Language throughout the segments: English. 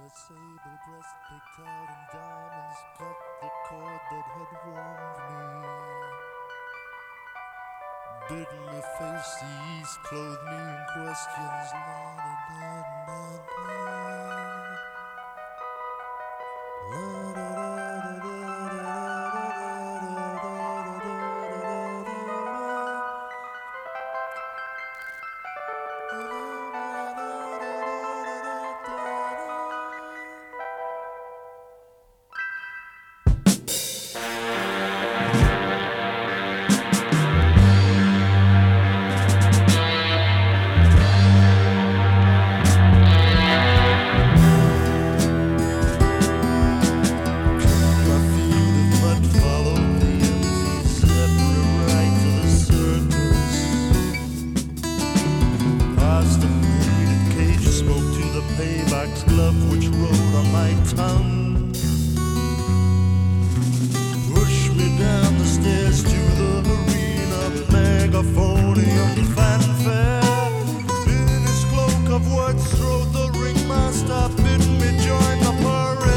sable breast picked out in diamonds, cut the cord that had warmed me. Bid me face the east, clothed me in questions. La, la, la, la, la. La, payback's glove which rode on my tongue. Push me down the stairs to the arena, megaphonium fanfare. In his cloak of words strode the ringmaster, bidding me join the parade.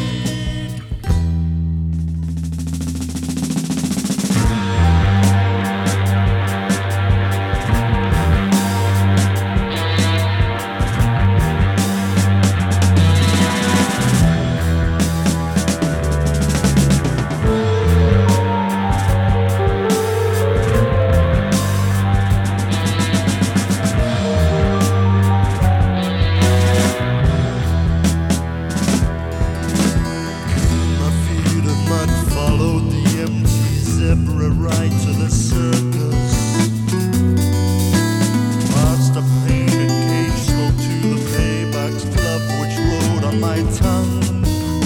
Right to the circus. Past the painted cage, spoke to the payback's glove which rode on my tongue.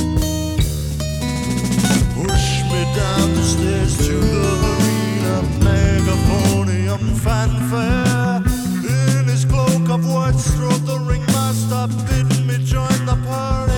Push me down the stairs to the arena, megaphonium fanfare. In his cloak of words strode the ringmaster, bidding me join the parade.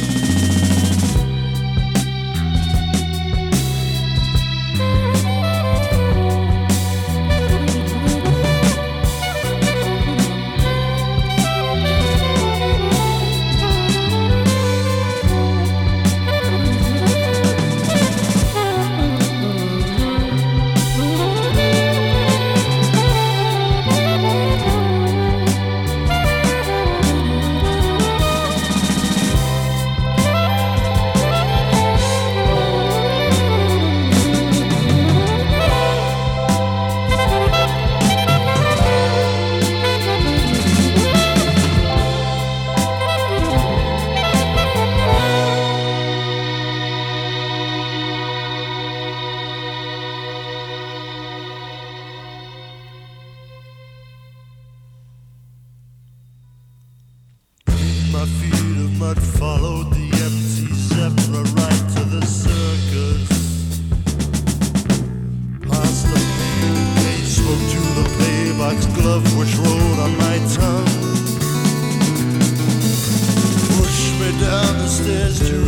My feet of mud followed the empty zebra right to the circus. Past the painted cage, spoke to the playback's glove which rode on my tongue. Pushed me down the stairs to